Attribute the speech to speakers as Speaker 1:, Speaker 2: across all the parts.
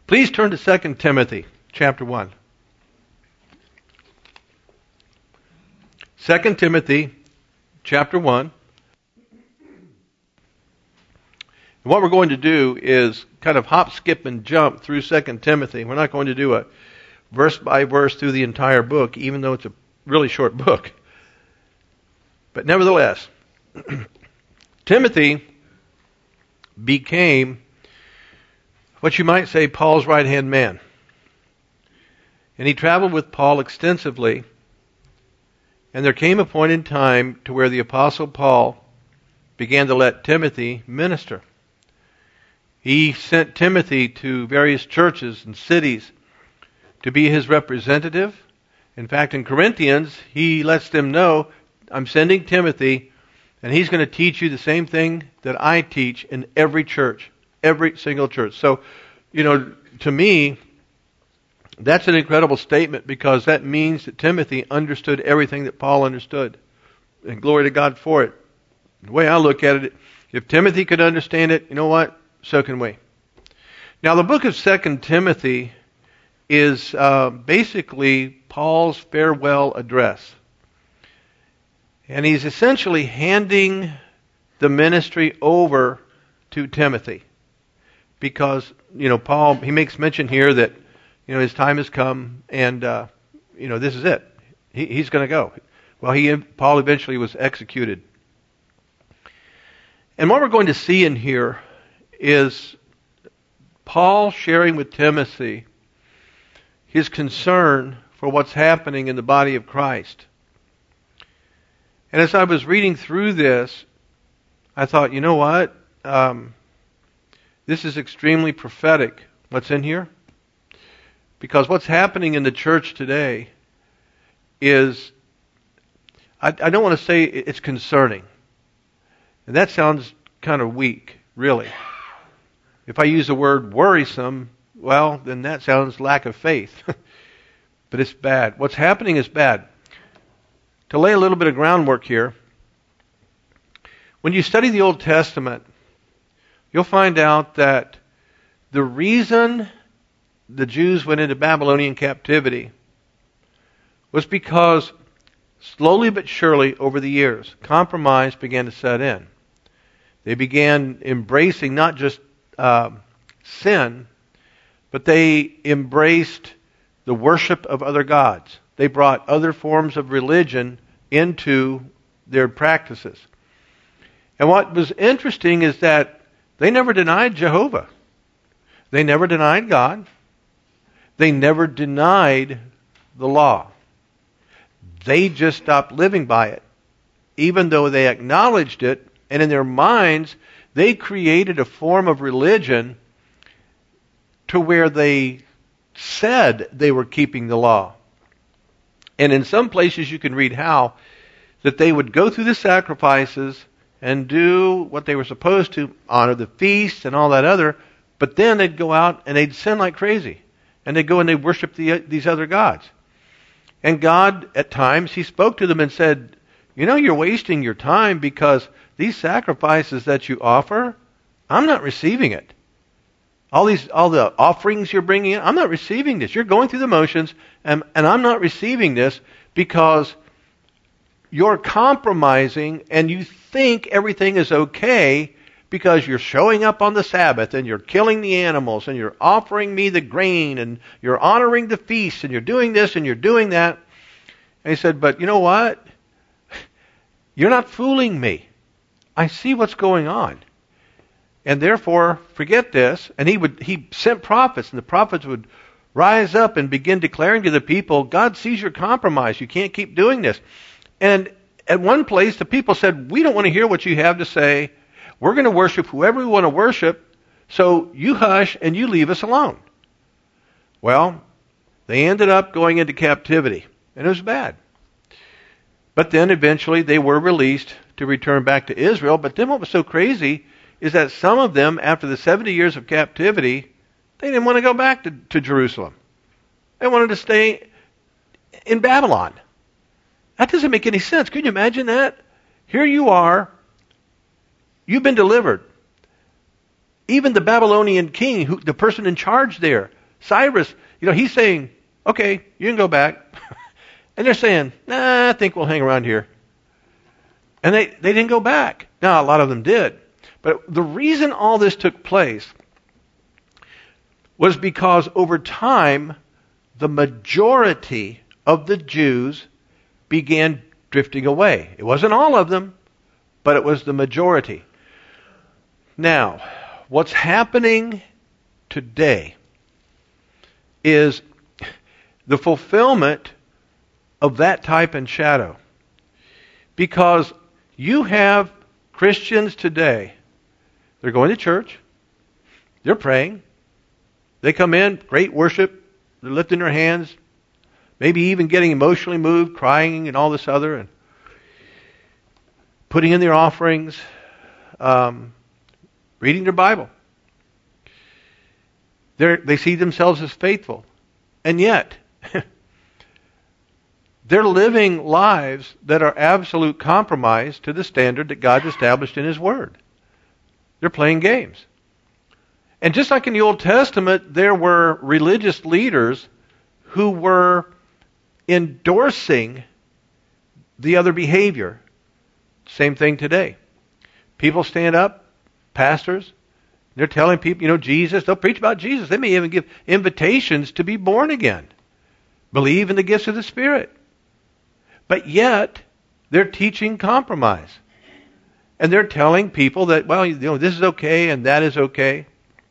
Speaker 1: Please turn to 2 Timothy chapter 1. 2 Timothy chapter 1. And what we're going to do is kind of hop, skip, and jump through 2 Timothy. We're not going to do a verse by verse through the entire book, even though it's a really short book. But nevertheless, Timothy became what you might say Paul's right-hand man. And he traveled with Paul extensively. And there came a point in time to where the Apostle Paul began to let Timothy minister. He sent Timothy to various churches and cities to be his representative. In fact, in Corinthians, he lets them know, I'm sending Timothy, and he's going to teach you the same thing that I teach in every church, every single church. So, to me, that's an incredible statement because that means that Timothy understood everything that Paul understood. And glory to God for it. The way I look at it, if Timothy could understand it, you know what? So can we. Now, the book of 2 Timothy is basically Paul's farewell address. And he's essentially handing the ministry over to Timothy. Because, Paul, he makes mention here that, his time has come and, this is it. He's going to go. Well, Paul eventually was executed. And what we're going to see in here is Paul sharing with Timothy his concern for what's happening in the body of Christ. And as I was reading through this, I thought, you know what? This is extremely prophetic, what's in here. Because what's happening in the church today is, I don't want to say it's concerning. And that sounds kind of weak, really. If I use the word worrisome, well, then that sounds lack of faith. But it's bad. What's happening is bad. To lay a little bit of groundwork here, when you study the Old Testament, you'll find out that the reason the Jews went into Babylonian captivity was because slowly but surely over the years, compromise began to set in. They began embracing not just sin, but they embraced the worship of other gods. They brought other forms of religion into their practices. And what was interesting is that they never denied Jehovah. They never denied God. They never denied the law. They just stopped living by it. Even though they acknowledged it, and in their minds, they created a form of religion to where they said they were keeping the law. And in some places you can read how that they would go through the sacrifices and do what they were supposed to, honor the feasts and all that other, but then they'd go out and they'd sin like crazy. And they'd go and they'd worship these other gods. And God, at times, He spoke to them and said, you're wasting your time because these sacrifices that you offer, I'm not receiving it. All the offerings you're bringing in, I'm not receiving this. You're going through the motions, and I'm not receiving this because you're compromising and you think everything is okay because you're showing up on the Sabbath and you're killing the animals and you're offering me the grain and you're honoring the feast and you're doing this and you're doing that. And He said, but you know what? You're not fooling me. I see what's going on. And therefore, forget this. And he sent prophets, and the prophets would rise up and begin declaring to the people, God sees your compromise. You can't keep doing this. And at one place, the people said, we don't want to hear what you have to say. We're going to worship whoever we want to worship, so you hush and you leave us alone. Well, they ended up going into captivity, and it was bad. But then eventually they were released to return back to Israel. But then what was so crazy is that some of them, after the 70 years of captivity, they didn't want to go back to Jerusalem. They wanted to stay in Babylon. That doesn't make any sense. Can you imagine that? Here you are. You've been delivered. Even the Babylonian king, the person in charge there, Cyrus, he's saying, okay, you can go back. And they're saying, nah, I think we'll hang around here. And they didn't go back. Now, a lot of them did. But the reason all this took place was because over time, the majority of the Jews began drifting away. It wasn't all of them, but it was the majority. Now, what's happening today is the fulfillment of that type and shadow. Because you have Christians today, they're going to church, they're praying, they come in, great worship, they're lifting their hands, maybe even getting emotionally moved, crying and all this other, and putting in their offerings, reading their Bible. They see themselves as faithful. And yet, they're living lives that are absolute compromise to the standard that God's established in His Word. They're playing games. And just like in the Old Testament, there were religious leaders who were endorsing the other behavior. Same thing today. People stand up, pastors, they're telling people, Jesus, they'll preach about Jesus. They may even give invitations to be born again. Believe in the gifts of the Spirit. But yet, they're teaching compromise. And they're telling people that, this is okay and that is okay.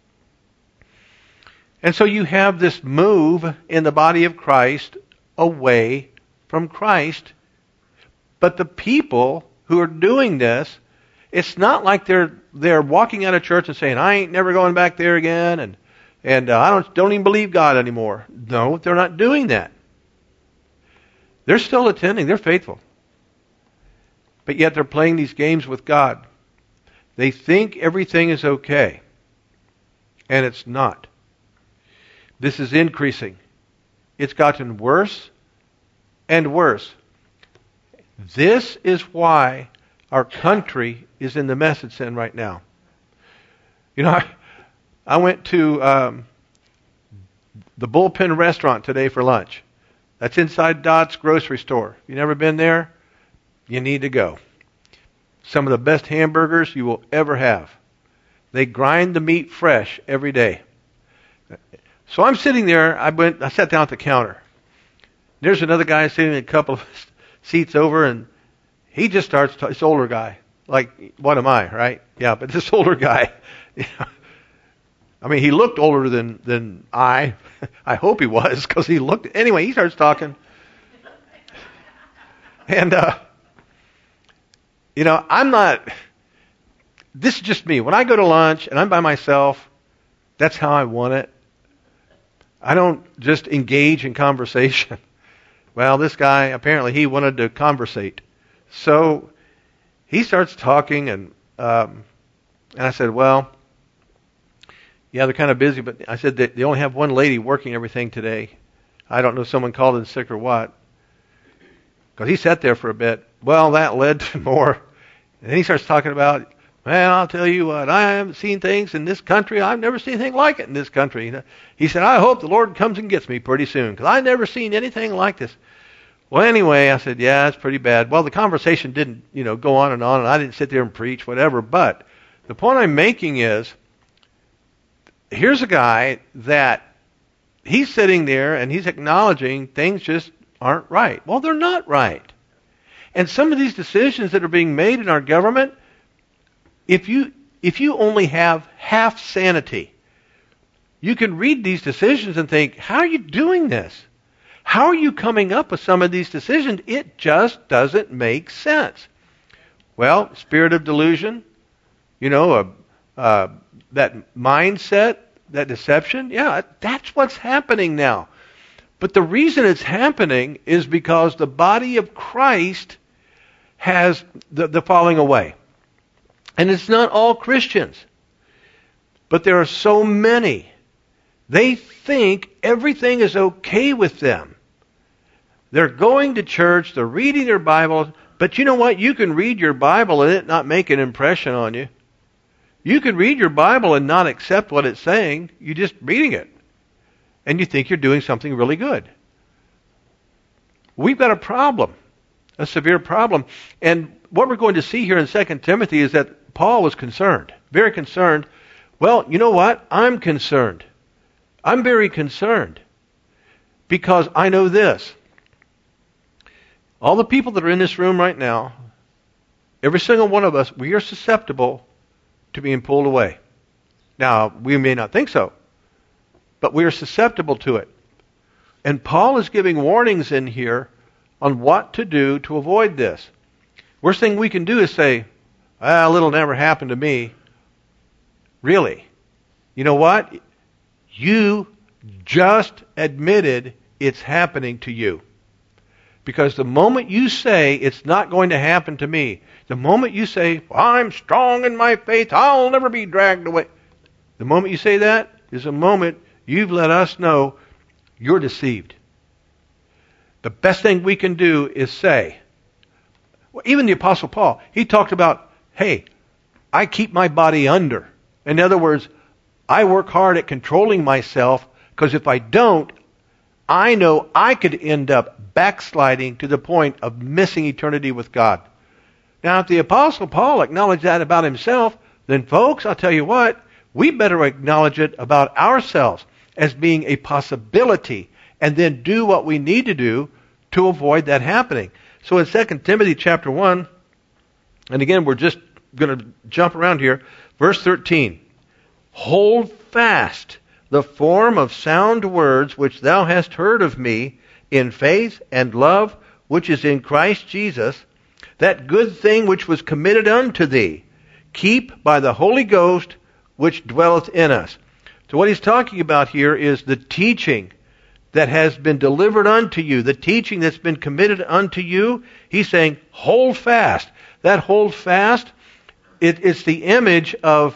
Speaker 1: And so you have this move in the body of Christ away from Christ. But the people who are doing this, it's not like they're walking out of church and saying, I ain't never going back there again, and I don't even believe God anymore. No, they're not doing that. They're still attending. They're faithful. But yet they're playing these games with God. They think everything is okay. And it's not. This is increasing. It's gotten worse and worse. This is why our country is in the mess it's in right now. I went to the Bullpen restaurant today for lunch. That's inside Dot's grocery store. You never been there? You need to go. Some of the best hamburgers you will ever have. They grind the meat fresh every day. So I'm sitting there. I sat down at the counter. There's another guy sitting a couple of seats over, and he just starts. This older guy, like, what am I, right? Yeah, but this older guy. He looked older than I. I hope he was, because he looked. Anyway, he starts talking, and I'm not. This is just me. When I go to lunch and I'm by myself, that's how I want it. I don't just engage in conversation. Well, this guy, apparently he wanted to conversate. So he starts talking, and I said, well, yeah, they're kind of busy, but I said they only have one lady working everything today. I don't know if someone called in sick or what. Because he sat there for a bit. Well, that led to more. And then he starts talking about, man, I'll tell you what, I haven't seen things in this country. I've never seen anything like it in this country. He said, I hope the Lord comes and gets me pretty soon, because I've never seen anything like this. Well, anyway, I said, yeah, it's pretty bad. Well, the conversation didn't, go on, and I didn't sit there and preach, whatever. But the point I'm making is, here's a guy that he's sitting there and he's acknowledging things just aren't right. Well, they're not right. And some of these decisions that are being made in our government, if you only have half sanity, you can read these decisions and think, how are you doing this? How are you coming up with some of these decisions? It just doesn't make sense. Well, spirit of delusion, that mindset, that deception, yeah, that's what's happening now. But the reason it's happening is because the body of Christ has the falling away. And it's not all Christians. But there are so many. They think everything is okay with them. They're going to church, they're reading their Bible, but you know what? You can read your Bible and it not make an impression on you. You can read your Bible and not accept what it's saying. You're just reading it. and you think you're doing something really good. We've got a problem, a severe problem. And what we're going to see here in 2 Timothy is that Paul was concerned, very concerned. Well, you know what? I'm concerned. I'm very concerned because I know this. All the people that are in this room right now, every single one of us, we are susceptible to being pulled away. Now, we may not think so, but we are susceptible to it. And Paul is giving warnings in here on what to do to avoid this. Worst thing we can do is say, it'll never happen to me. Really? You know what? You just admitted it's happening to you. Because the moment you say, it's not going to happen to me, the moment you say, I'm strong in my faith, I'll never be dragged away, the moment you say that is a moment you've let us know you're deceived. The best thing we can do is say, well, even the Apostle Paul, he talked about, hey, I keep my body under. In other words, I work hard at controlling myself, because if I don't, I know I could end up backsliding to the point of missing eternity with God. Now, if the Apostle Paul acknowledged that about himself, then folks, I'll tell you what, we better acknowledge it about ourselves as being a possibility, and then do what we need to do to avoid that happening. So in 2 Timothy chapter 1, and again, we're just going to jump around here, verse 13. Hold fast the form of sound words which thou hast heard of me in faith and love which is in Christ Jesus, that good thing which was committed unto thee, keep by the Holy Ghost which dwelleth in us. So what he's talking about here is the teaching that has been delivered unto you, the teaching that's been committed unto you. He's saying, hold fast. That hold fast, it's the image of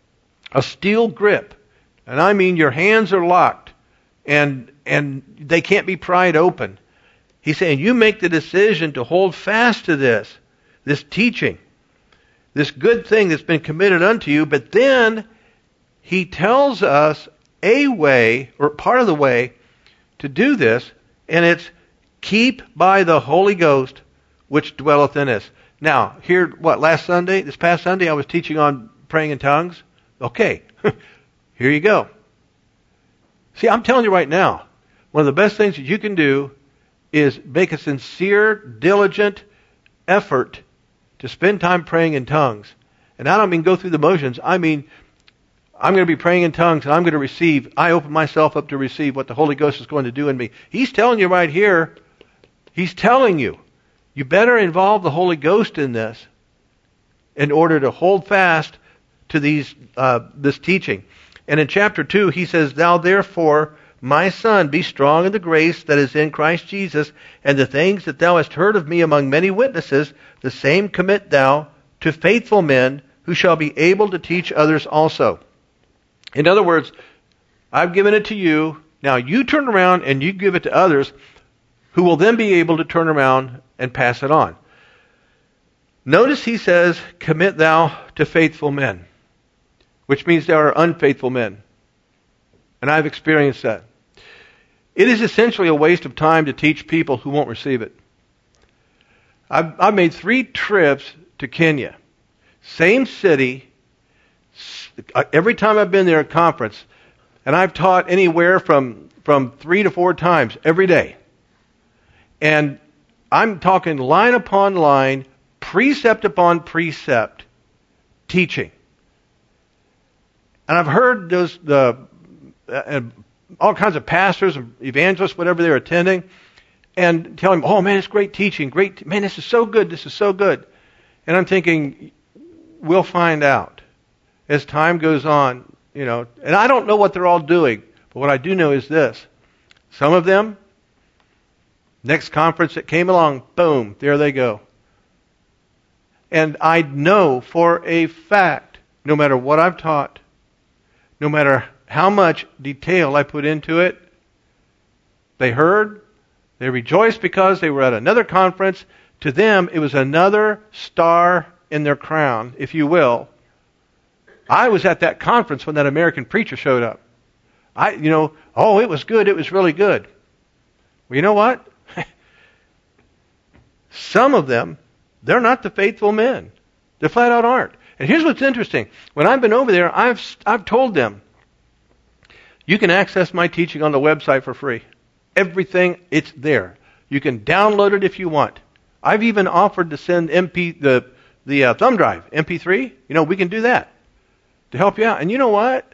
Speaker 1: a steel grip. And I mean your hands are locked and they can't be pried open. He's saying you make the decision to hold fast to this teaching, this good thing that's been committed unto you. But then he tells us a way, or part of the way, to do this, and it's keep by the Holy Ghost which dwelleth in us. Now, here, this past Sunday, I was teaching on praying in tongues. Okay, here you go. See, I'm telling you right now, one of the best things that you can do is make a sincere, diligent effort to spend time praying in tongues. And I don't mean go through the motions. I mean, I'm going to be praying in tongues, and I'm going to receive. I open myself up to receive what the Holy Ghost is going to do in me. He's telling you right here, he's telling you, you better involve the Holy Ghost in this in order to hold fast to this teaching. And in chapter 2, he says, Thou therefore, my son, be strong in the grace that is in Christ Jesus, and the things that thou hast heard of me among many witnesses, the same commit thou to faithful men who shall be able to teach others also. In other words, I've given it to you. Now you turn around and you give it to others who will then be able to turn around and pass it on. Notice he says, commit thou to faithful men, which means there are unfaithful men. And I've experienced that. It is essentially a waste of time to teach people who won't receive it. I've made 3 trips to Kenya. Same city. Every time I've been there at conference, and I've taught anywhere from 3 to 4 times every day. And I'm talking line upon line, precept upon precept, teaching. And I've heard all kinds of pastors, evangelists, whatever they're attending, and telling them, oh man, it's great teaching, man, this is so good, this is so good. And I'm thinking, we'll find out as time goes on, and I don't know what they're all doing, but what I do know is this. Some of them, next conference that came along, boom, there they go. And I know for a fact, no matter what I've taught, no matter how much detail I put into it, they heard, they rejoiced because they were at another conference. To them, it was another star in their crown, if you will. I was at that conference when that American preacher showed up. it was good. It was really good. Well, you know what? Some of them, they're not the faithful men. They flat out aren't. And here's what's interesting. When I've been over there, I've told them, you can access my teaching on the website for free. Everything, it's there. You can download it if you want. I've even offered to send the thumb drive, MP3. We can do that to help you out. And you know what?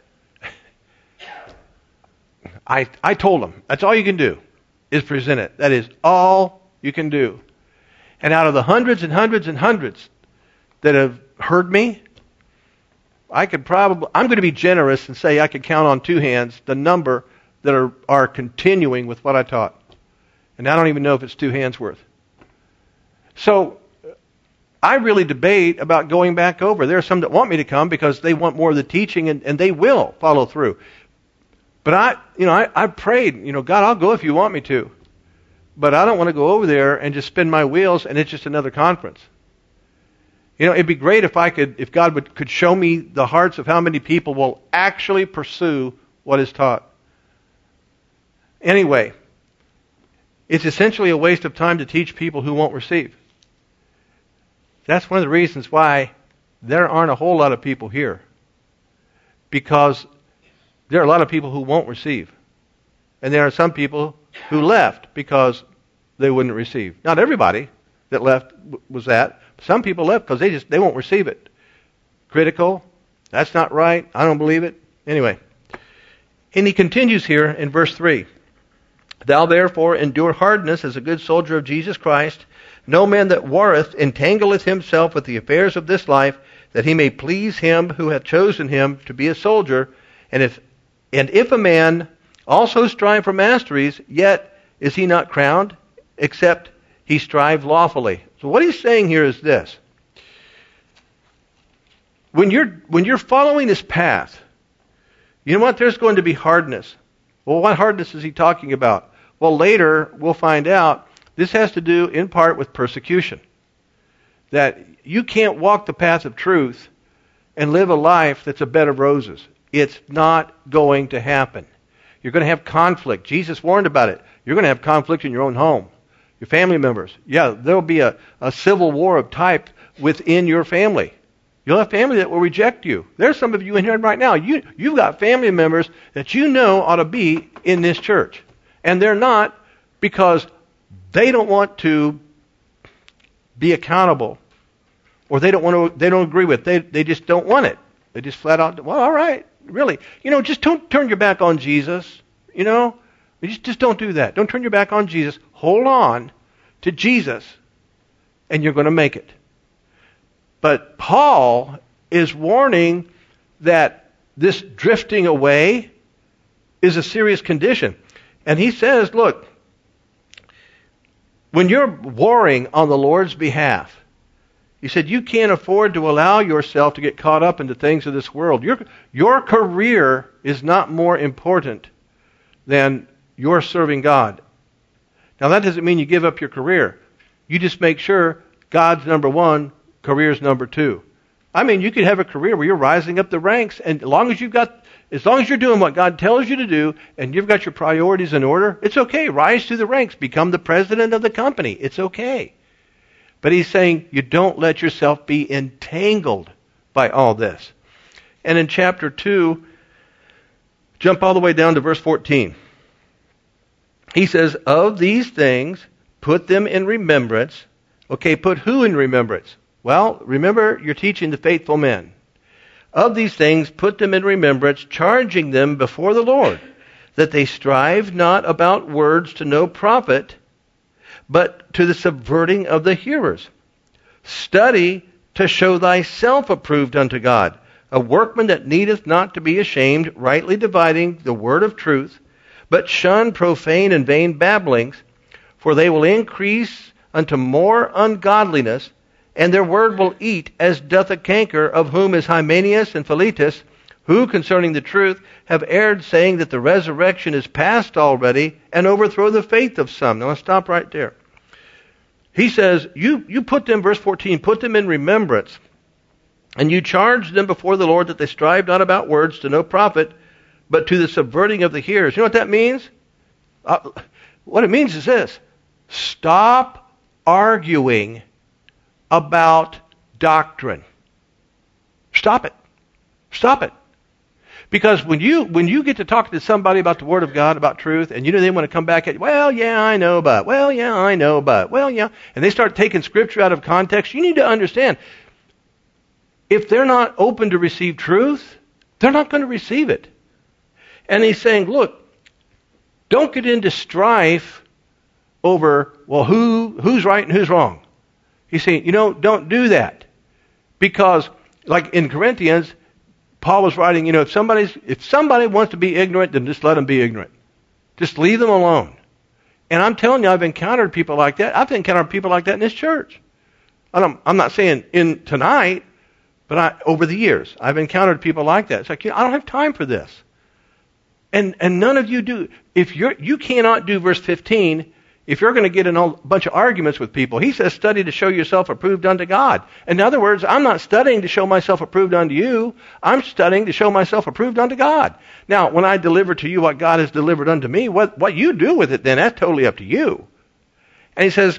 Speaker 1: I told them, that's all you can do is present it. That is all you can do. And out of the hundreds and hundreds and hundreds that have heard me, I'm going to be generous and say I could count on two hands the number that are continuing with what I taught. And I don't even know if it's two hands worth. So I really debate about going back over. There are some that want me to come because they want more of the teaching, and they will follow through. But I prayed, God, I'll go if you want me to. But I don't want to go over there and just spin my wheels and it's just another conference. It'd be great if God could show me the hearts of how many people will actually pursue what is taught. Anyway, it's essentially a waste of time to teach people who won't receive. That's one of the reasons why there aren't a whole lot of people here. Because there are a lot of people who won't receive. And there are some people who left because they wouldn't receive. Not everybody that left was that. Some people left because they won't receive it. Critical. That's not right. I don't believe it. Anyway. And he continues here in verse 3. Thou therefore endure hardness as a good soldier of Jesus Christ. No man that warreth entangleth himself with the affairs of this life, that he may please him who hath chosen him to be a soldier. And if a man also strive for masteries, yet is he not crowned, except he strive lawfully. So what he's saying here is this. When you're following this path, you know what? There's going to be hardness. Well, what hardness is he talking about? Well, later we'll find out this has to do in part with persecution. That you can't walk the path of truth and live a life that's a bed of roses. It's not going to happen. You're going to have conflict. Jesus warned about it. You're going to have conflict in your own home. Your family members. Yeah, there'll be a civil war of type within your family. You'll have family that will reject you. There's some of you in here right now. You've got family members that you know ought to be in this church. And they're not because they don't want to be accountable. Or they don't agree with it. They just don't want it. They just flat out, well, all right, really. Just don't turn your back on Jesus. Just don't do that. Don't turn your back on Jesus. Hold on to Jesus, and you're going to make it. But Paul is warning that this drifting away is a serious condition. And he says, look, when you're warring on the Lord's behalf, he said, you can't afford to allow yourself to get caught up into things of this world. Your career is not more important than your serving God. Now, that doesn't mean you give up your career. You just make sure God's number one, career's number two. I mean, you could have a career where you're rising up the ranks, and as long as you're doing what God tells you to do, and you've got your priorities in order, it's okay. Rise through the ranks. Become the president of the company. It's okay. But he's saying you don't let yourself be entangled by all this. And in chapter 2, jump all the way down to verse 14. He says, of these things, put them in remembrance. Okay, put who in remembrance? Well, remember, you're teaching the faithful men. Of these things, put them in remembrance, charging them before the Lord, that they strive not about words to no profit, but to the subverting of the hearers. Study to show thyself approved unto God, a workman that needeth not to be ashamed, rightly dividing the word of truth, but shun profane and vain babblings, for they will increase unto more ungodliness, and their word will eat as doth a canker, of whom is Hymenaeus and Philetus, who concerning the truth have erred, saying that the resurrection is past already, and overthrow the faith of some. Now let's stop right there. He says, you put them, verse 14, put them in remembrance, and you charge them before the Lord that they strive not about words to no profit, but to the subverting of the hearers. You know what that means? What it means is this. Stop arguing about doctrine. Stop it. Stop it. Because when you get to talk to somebody about the Word of God, about truth, and they want to come back at you, well, yeah, I know, but, well, yeah, I know, but, well, yeah, and they start taking Scripture out of context, you need to understand, if they're not open to receive truth, they're not going to receive it. And he's saying, look, don't get into strife over, well, who's right and who's wrong. He's saying, don't do that. Because, like in Corinthians, Paul was writing, if somebody wants to be ignorant, then just let them be ignorant. Just leave them alone. And I'm telling you, I've encountered people like that. I've encountered people like that in this church. I'm not saying in tonight, but over the years, I've encountered people like that. It's like, I don't have time for this. And none of you do. If you cannot do verse 15, if you're going to get in a bunch of arguments with people, he says, study to show yourself approved unto God. In other words, I'm not studying to show myself approved unto you. I'm studying to show myself approved unto God. Now, when I deliver to you what God has delivered unto me, what you do with it then, that's totally up to you. And he says,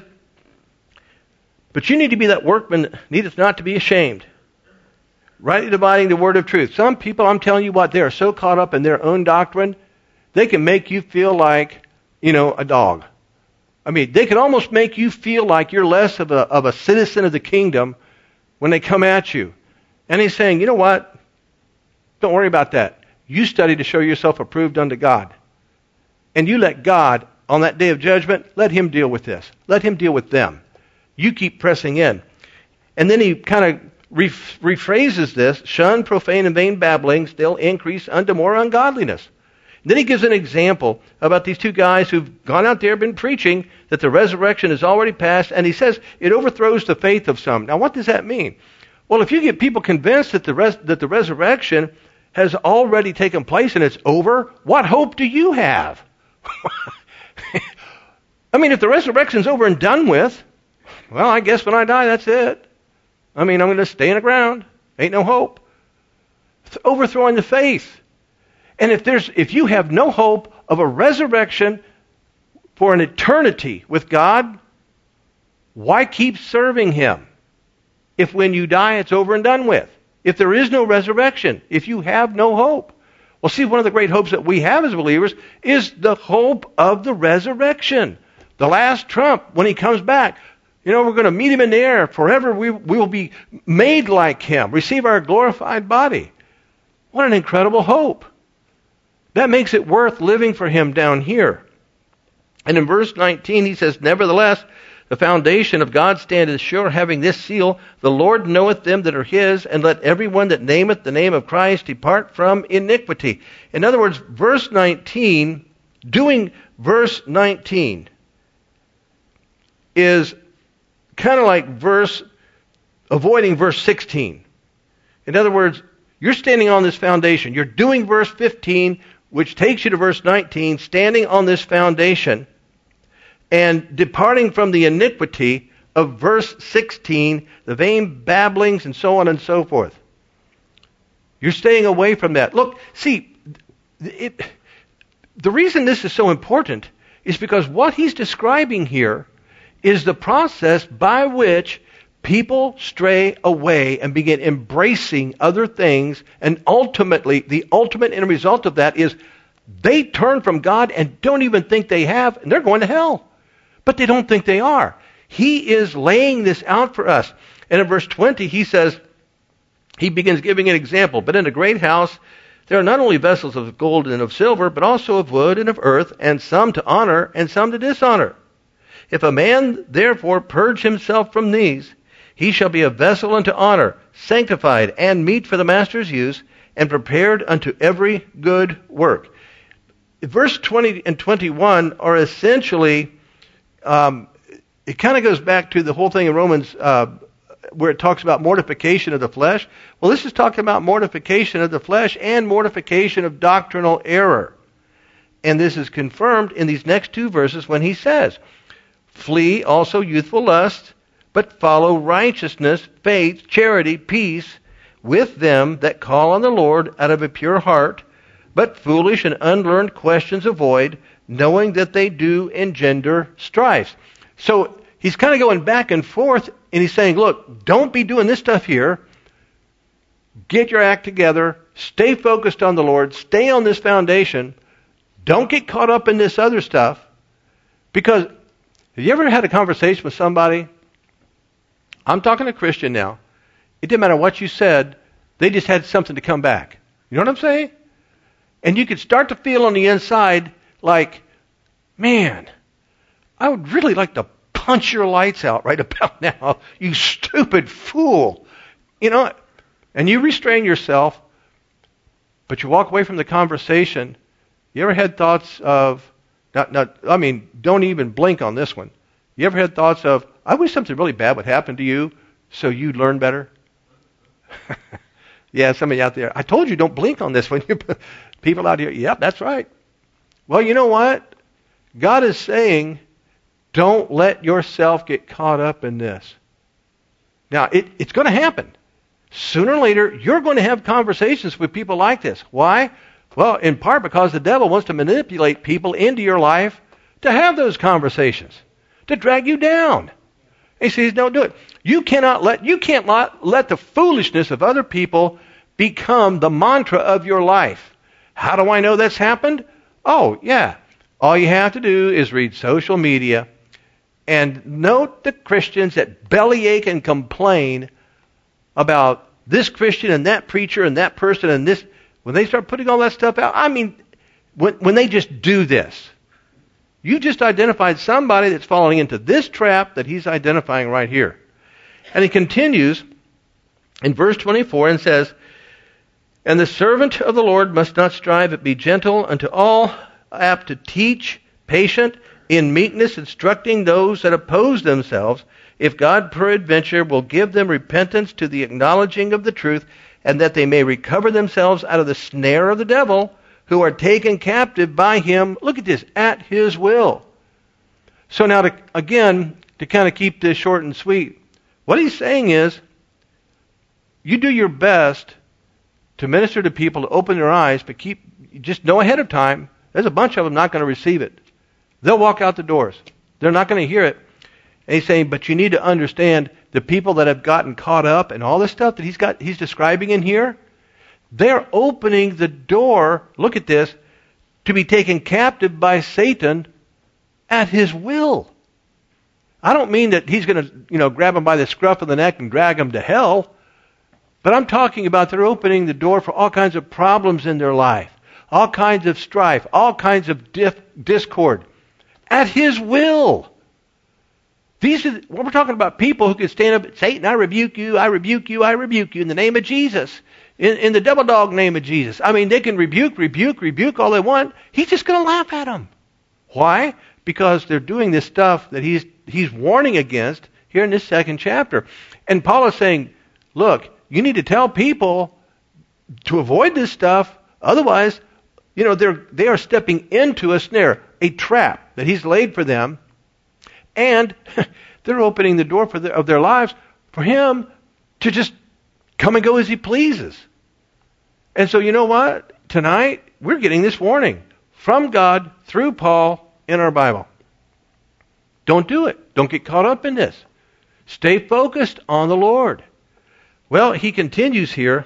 Speaker 1: but you need to be that workman that needeth not to be ashamed, rightly dividing the word of truth. Some people, I'm telling you what, they are so caught up in their own doctrine, they can make you feel like, a dog. I mean, they can almost make you feel like you're less of a citizen of the kingdom when they come at you. And he's saying, you know what? Don't worry about that. You study to show yourself approved unto God. And you let God, on that day of judgment, let him deal with this. Let him deal with them. You keep pressing in. And then he kind of rephrases this, shun profane and vain babblings, they'll increase unto more ungodliness. Then he gives an example about these two guys who've gone out there, been preaching that the resurrection is already past, and he says it overthrows the faith of some. Now, what does that mean? Well, if you get people convinced that the resurrection has already taken place and it's over, what hope do you have? I mean, if the resurrection's over and done with, well, I guess when I die, that's it. I mean, I'm going to stay in the ground. Ain't no hope. It's overthrowing the faith. And if you have no hope of a resurrection for an eternity with God, why keep serving him? If when you die, it's over and done with. If there is no resurrection, if you have no hope. Well, see, one of the great hopes that we have as believers is the hope of the resurrection. The last trump, when he comes back. We're going to meet him in the air forever. We will be made like him, receive our glorified body. What an incredible hope. That makes it worth living for him down here. And in verse 19, he says, nevertheless, the foundation of God standeth sure, having this seal, the Lord knoweth them that are his, and let everyone that nameth the name of Christ depart from iniquity. In other words, verse 19, doing verse 19 is kind of like avoiding verse 16. In other words, you're standing on this foundation. You're doing verse 15, which takes you to verse 19, standing on this foundation and departing from the iniquity of verse 16, the vain babblings and so on and so forth. You're staying away from that. Look, see, the reason this is so important is because what he's describing here is the process by which people stray away and begin embracing other things, and ultimately, the ultimate end result of that is they turn from God and don't even think they have, and they're going to hell. But they don't think they are. He is laying this out for us. And in verse 20, he says, he begins giving an example. But in a great house, there are not only vessels of gold and of silver, but also of wood and of earth, and some to honor and some to dishonor. If a man therefore purge himself from these, he shall be a vessel unto honor, sanctified and meet for the master's use, and prepared unto every good work. Verse 20 and 21 are essentially, it kind of goes back to the whole thing in Romans where it talks about mortification of the flesh. Well, this is talking about mortification of the flesh and mortification of doctrinal error. And this is confirmed in these next two verses when he says, flee also youthful lust, but follow righteousness, faith, charity, peace with them that call on the Lord out of a pure heart, but foolish and unlearned questions avoid, knowing that they do engender strife. So he's kind of going back and forth, and he's saying, look, don't be doing this stuff here. Get your act together. Stay focused on the Lord. Stay on this foundation. Don't get caught up in this other stuff. Because have you ever had a conversation with somebody? I'm talking to a Christian now. It didn't matter what you said. They just had something to come back. You know what I'm saying? And you could start to feel on the inside like, man, I would really like to punch your lights out right about now, you stupid fool. You know, and you restrain yourself, but you walk away from the conversation. You ever had thoughts of, don't even blink on this one. You ever had thoughts of, I wish something really bad would happen to you so you'd learn better? Yeah, some of you out there, I told you don't blink on this one. People out here, yep, that's right. Well, you know what? God is saying, don't let yourself get caught up in this. Now, it's going to happen. Sooner or later, you're going to have conversations with people like this. Why? Well, in part because the devil wants to manipulate people into your life to have those conversations, to drag you down. He says, don't do it. You can't let the foolishness of other people become the mantra of your life. How do I know that's happened? Oh, yeah. All you have to do is read social media and note the Christians that bellyache and complain about this Christian and that preacher and that person and this. When they start putting all that stuff out, I mean, when they just do this, you just identified somebody that's falling into this trap that he's identifying right here. And he continues in verse 24 and says, and the servant of the Lord must not strive, but be gentle unto all, apt to teach, patient, in meekness, instructing those that oppose themselves, if God peradventure will give them repentance to the acknowledging of the truth, and that they may recover themselves out of the snare of the devil, who are taken captive by him, look at this, at his will. So now, to kind of keep this short and sweet, what he's saying is, you do your best to minister to people, to open their eyes, but just know ahead of time, there's a bunch of them not going to receive it. They'll walk out the doors. They're not going to hear it. And he's saying, but you need to understand the people that have gotten caught up in all this stuff that he's describing in here, they're opening the door, look at this, to be taken captive by Satan at his will. I don't mean that he's going to, grab them by the scruff of the neck and drag them to hell, but I'm talking about they're opening the door for all kinds of problems in their life, all kinds of strife, all kinds of discord, at his will. When we're talking about people who can stand up, Satan, I rebuke you, I rebuke you, I rebuke you in the name of Jesus, in the double dog name of Jesus. I mean, they can rebuke all they want. He's just going to laugh at them. Why? Because they're doing this stuff that he's warning against here in this second chapter. And Paul is saying, look, you need to tell people to avoid this stuff. Otherwise, they are stepping into a snare, a trap that he's laid for them. And they're opening the door of their lives for him to just come and go as he pleases. And so you know what? Tonight, we're getting this warning from God through Paul in our Bible. Don't do it. Don't get caught up in this. Stay focused on the Lord. Well, he continues here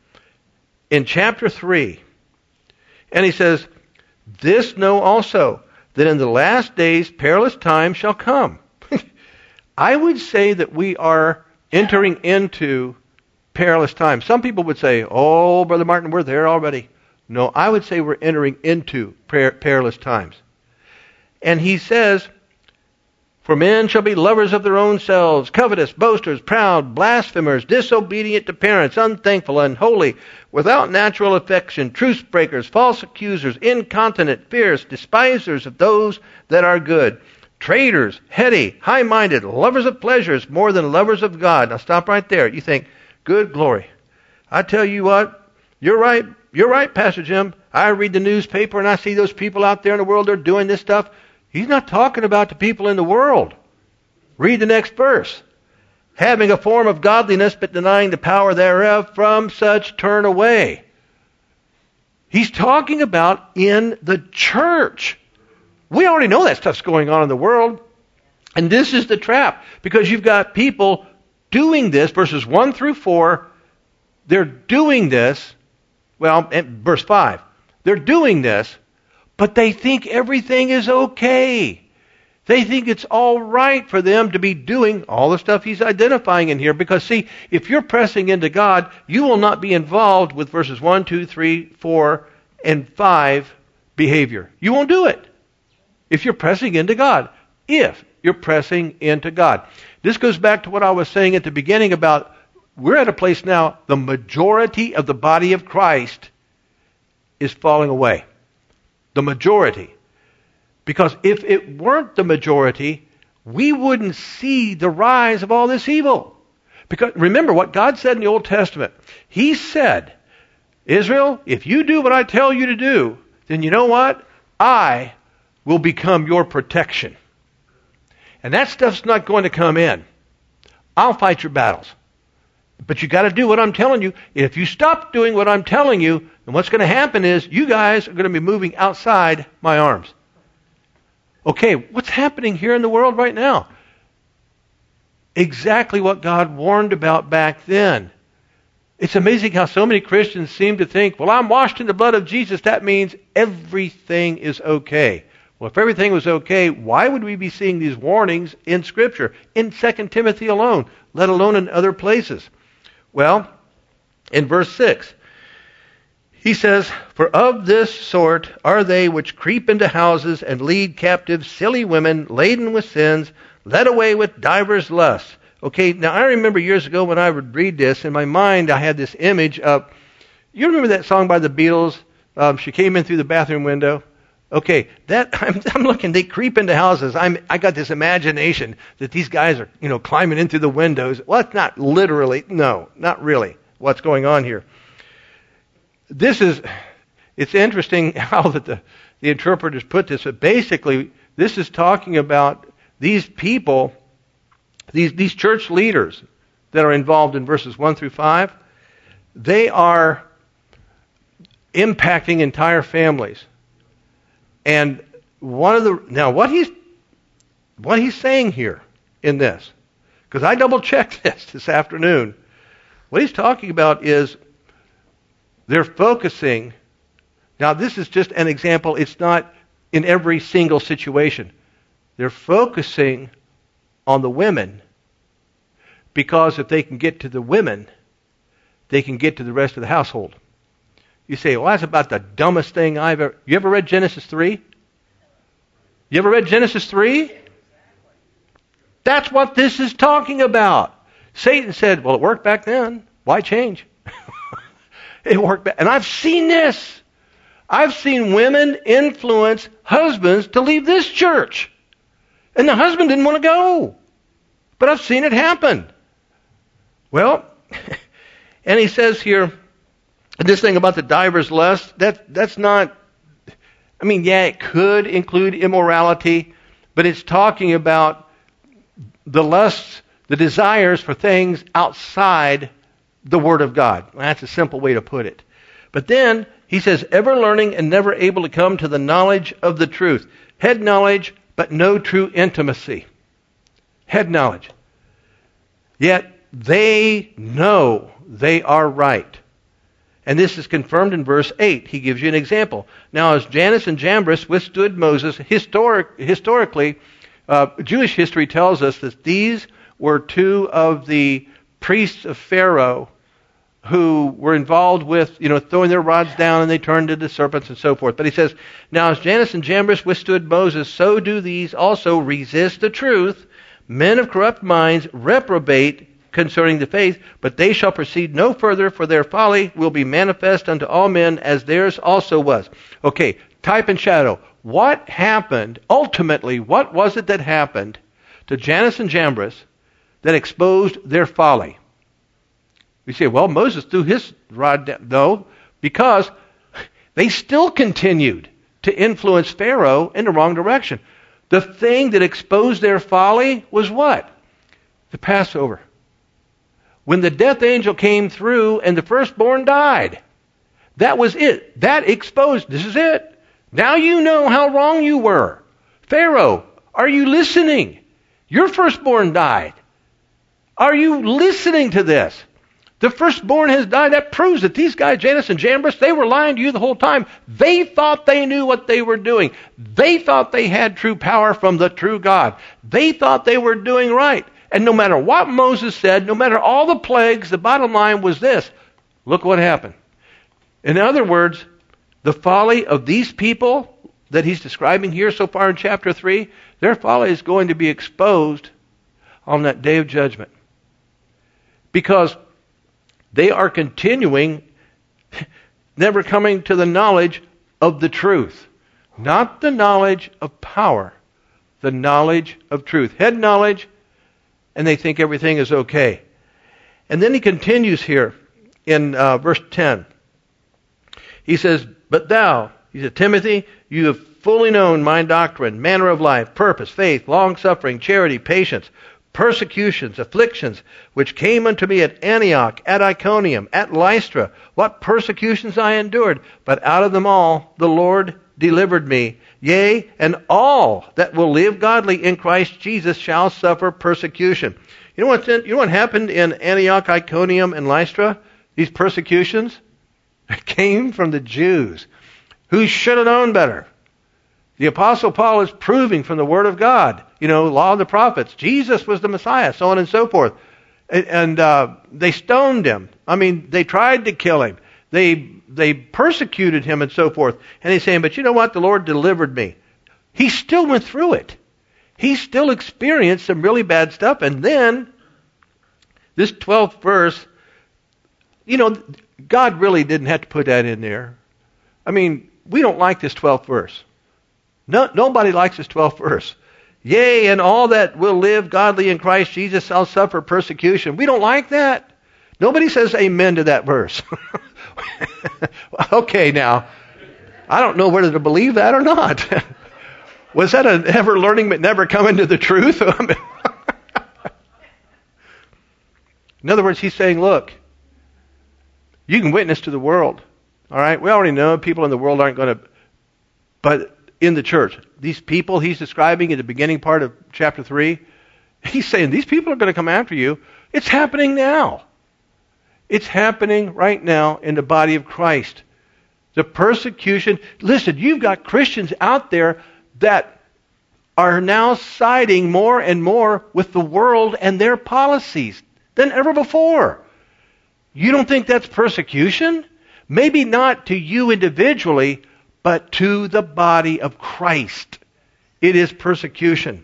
Speaker 1: in chapter 3. And he says, this know also, that in the last days perilous times shall come. I would say that we are entering into perilous times. Some people would say, oh, Brother Martin, we're there already. No, I would say we're entering into perilous times. And he says, for men shall be lovers of their own selves, covetous, boasters, proud, blasphemers, disobedient to parents, unthankful, unholy, without natural affection, truce breakers, false accusers, incontinent, fierce, despisers of those that are good, traitors, heady, high-minded, lovers of pleasures more than lovers of God. Now stop right there. You think, good glory. I tell you what, you're right, Pastor Jim. I read the newspaper and I see those people out there in the world, they're doing this stuff. He's not talking about the people in the world. Read the next verse. Having a form of godliness, but denying the power thereof, from such turn away. He's talking about in the church. We already know that stuff's going on in the world. And this is the trap. Because you've got people doing this, verses 1 through 4, they're doing this, well, verse 5, they're doing this, but they think everything is okay. They think it's all right for them to be doing all the stuff he's identifying in here. Because, see, if you're pressing into God, you will not be involved with verses 1, 2, 3, 4, and 5 behavior. You won't do it if you're pressing into God. If you're pressing into God. This goes back to what I was saying at the beginning about we're at a place now, the majority of the body of Christ is falling away. The majority. Because if it weren't the majority, we wouldn't see the rise of all this evil. Because remember what God said in the Old Testament. He said, Israel, if you do what I tell you to do, then you know what? I will become your protection. And that stuff's not going to come in. I'll fight your battles. But you got to do what I'm telling you. If you stop doing what I'm telling you, then what's going to happen is you guys are going to be moving outside my arms. Okay, what's happening here in the world right now? Exactly what God warned about back then. It's amazing how so many Christians seem to think, well, I'm washed in the blood of Jesus. That means everything is okay. Well, if everything was okay, why would we be seeing these warnings in Scripture, in 2 Timothy alone, let alone in other places? Well, in verse 6, he says, for of this sort are they which creep into houses and lead captive silly women laden with sins, led away with divers lusts. Okay, now I remember years ago when I would read this, in my mind I had this image of, you remember that song by the Beatles, She Came In Through the Bathroom Window? Okay, that I'm looking, they creep into houses. I got this imagination that these guys are, climbing in through the windows. Well, it's not literally, no, not really what's going on here. It's interesting how that the interpreters put this, but basically this is talking about these people, these church leaders that are involved in verses 1 through 5. They are impacting entire families. And what he's saying here in this, because I double checked this afternoon, what he's talking about is they're focusing. Now this is just an example. It's not in every single situation. They're focusing on the women because if they can get to the women, they can get to the rest of the household. You say, well, that's about the dumbest thing I've ever... You ever read Genesis 3? You ever read Genesis 3? That's what this is talking about. Satan said, well, it worked back then. Why change? It worked back. And I've seen this. I've seen women influence husbands to leave this church. And the husband didn't want to go. But I've seen it happen. Well, and he says here, this thing about the diver's lust, that's not, it could include immorality, but it's talking about the lusts, the desires for things outside the Word of God. That's a simple way to put it. But then he says, ever learning and never able to come to the knowledge of the truth. Head knowledge, but no true intimacy. Head knowledge. Yet they know they are right. And this is confirmed in verse 8. He gives you an example. Now, as Jannes and Jambres withstood Moses, historically, Jewish history tells us that these were two of the priests of Pharaoh who were involved with, throwing their rods down and they turned into serpents and so forth. But he says, now as Jannes and Jambres withstood Moses, so do these also resist the truth. Men of corrupt minds reprobate concerning the faith, but they shall proceed no further, for their folly will be manifest unto all men, as theirs also was. Okay, type and shadow. What happened, ultimately, what was it that happened to Jannes and Jambres that exposed their folly? We say, well, Moses threw his rod down. No, because they still continued to influence Pharaoh in the wrong direction. The thing that exposed their folly was what? The Passover. When the death angel came through and the firstborn died, That was it. That exposed. This is it. Now you know how wrong you were. Pharaoh, are you listening? Your firstborn died. Are you listening to this? The firstborn has died. That proves that these guys, Jannes and Jambres, they were lying to you the whole time. They thought they knew what they were doing. They thought they had true power from the true God. They thought they were doing right. And no matter what Moses said, no matter all the plagues, the bottom line was this. Look what happened. In other words, the folly of these people that he's describing here so far in chapter 3, their folly is going to be exposed on that day of judgment. Because they are continuing, never coming to the knowledge of the truth. Not the knowledge of power, the knowledge of truth. Head knowledge, and they think everything is okay. And then he continues here in verse 10. He says, but thou, he said, Timothy, you have fully known my doctrine, manner of life, purpose, faith, long-suffering, charity, patience, persecutions, afflictions, which came unto me at Antioch, at Iconium, at Lystra, what persecutions I endured, but out of them all the Lord delivered me. Yea, and all that will live godly in Christ Jesus shall suffer persecution. You know what happened in Antioch, Iconium, and Lystra? These persecutions came from the Jews, who should have known better. The Apostle Paul is proving from the Word of God, law of the prophets, Jesus was the Messiah, so on and so forth. And they stoned him. They tried to kill him. They persecuted him and so forth. And he's saying, but you know what? The Lord delivered me. He still went through it. He still experienced some really bad stuff. And then, this 12th verse, God really didn't have to put that in there. We don't like this 12th verse. Nobody likes this 12th verse. Yea, and all that will live godly in Christ Jesus shall suffer persecution. We don't like that. Nobody says amen to that verse. Okay, now, I don't know whether to believe that or not. Was that an ever learning but never coming to the truth? In other words, he's saying, look, you can witness to the world. All right? We already know people in the world aren't going to, but in the church, these people he's describing in the beginning part of chapter 3, he's saying these people are going to come after you. It's happening now. It's happening right now in the body of Christ. The persecution. Listen, you've got Christians out there that are now siding more and more with the world and their policies than ever before. You don't think that's persecution? Maybe not to you individually, but to the body of Christ. It is persecution.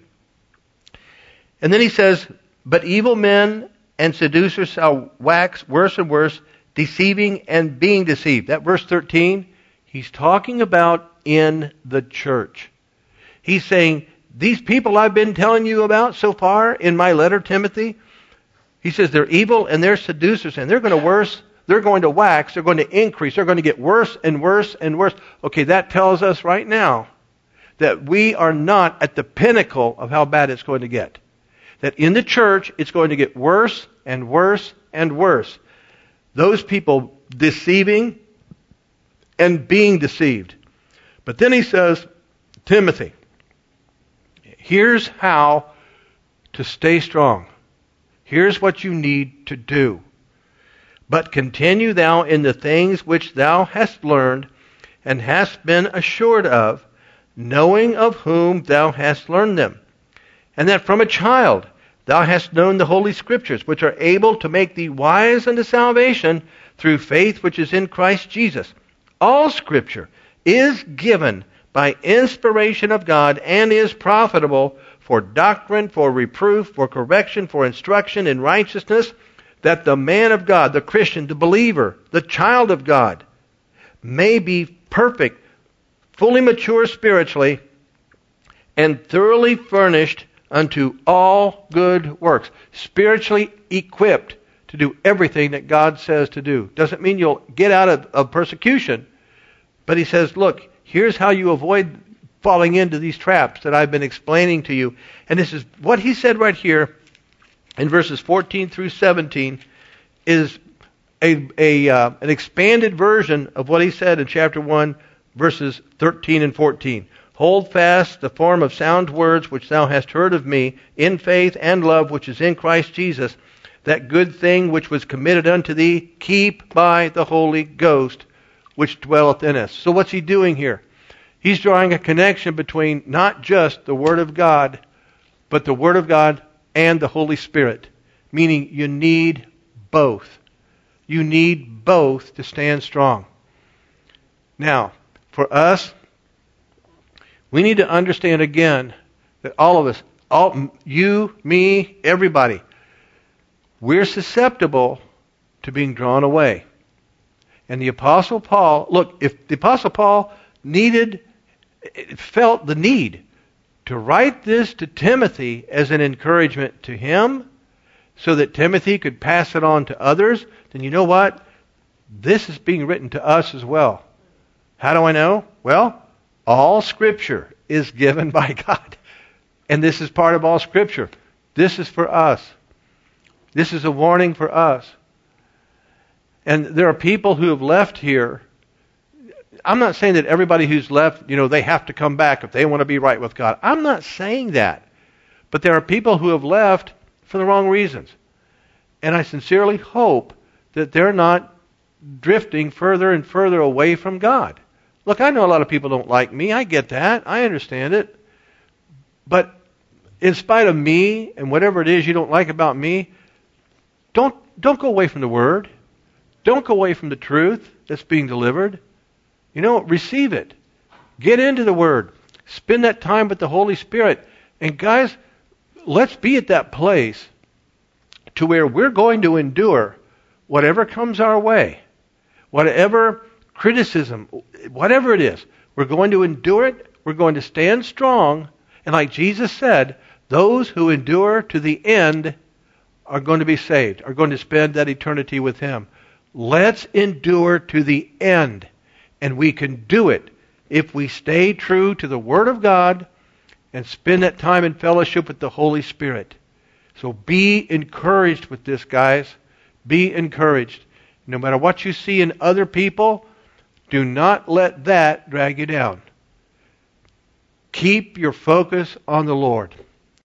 Speaker 1: And then he says, but evil men and seducers shall wax worse and worse, deceiving and being deceived. That verse 13, he's talking about in the church. He's saying, these people I've been telling you about so far in my letter, Timothy, he says they're evil and they're seducers and they're going to wax, they're going to increase, they're going to get worse and worse and worse. Okay, that tells us right now that we are not at the pinnacle of how bad it's going to get. That in the church, it's going to get worse and worse and worse. Those people deceiving and being deceived. But then he says, Timothy, here's how to stay strong. Here's what you need to do. But continue thou in the things which thou hast learned and hast been assured of, knowing of whom thou hast learned them, and that from a child thou hast known the Holy Scriptures, which are able to make thee wise unto salvation through faith which is in Christ Jesus. All Scripture is given by inspiration of God and is profitable for doctrine, for reproof, for correction, for instruction in righteousness, that the man of God, the Christian, the believer, the child of God, may be perfect, fully mature spiritually, and thoroughly furnished unto all good works. Spiritually equipped to do everything that God says to do. Doesn't mean you'll get out of persecution, but he says, look, here's how you avoid falling into these traps that I've been explaining to you. And this is what he said right here in verses 14 through 17 is an expanded version of what he said in chapter 1, verses 13 and 14. Hold fast the form of sound words which thou hast heard of me, in faith and love which is in Christ Jesus. That good thing which was committed unto thee, keep by the Holy Ghost which dwelleth in us. So what's he doing here? He's drawing a connection between not just the Word of God, but the Word of God and the Holy Spirit. Meaning you need both. You need both to stand strong. Now, for us, we need to understand again that all of us, you, me, everybody, we're susceptible to being drawn away. And the Apostle Paul, look, if the Apostle Paul felt the need to write this to Timothy as an encouragement to him, so that Timothy could pass it on to others, then you know what? This is being written to us as well. How do I know? Well, all Scripture is given by God. And this is part of all Scripture. This is for us. This is a warning for us. And there are people who have left here. I'm not saying that everybody who's left, they have to come back if they want to be right with God. I'm not saying that. But there are people who have left for the wrong reasons. And I sincerely hope that they're not drifting further and further away from God. Look, I know a lot of people don't like me. I get that. I understand it. But in spite of me and whatever it is you don't like about me, don't go away from the Word. Don't go away from the truth that's being delivered. Receive it. Get into the Word. Spend that time with the Holy Spirit. And guys, let's be at that place to where we're going to endure whatever comes our way. Whatever criticism, whatever it is, we're going to endure it. We're going to stand strong. And like Jesus said, those who endure to the end are going to be saved, are going to spend that eternity with Him. Let's endure to the end. And we can do it if we stay true to the Word of God and spend that time in fellowship with the Holy Spirit. So be encouraged with this, guys. Be encouraged. No matter what you see in other people, do not let that drag you down. Keep your focus on the Lord.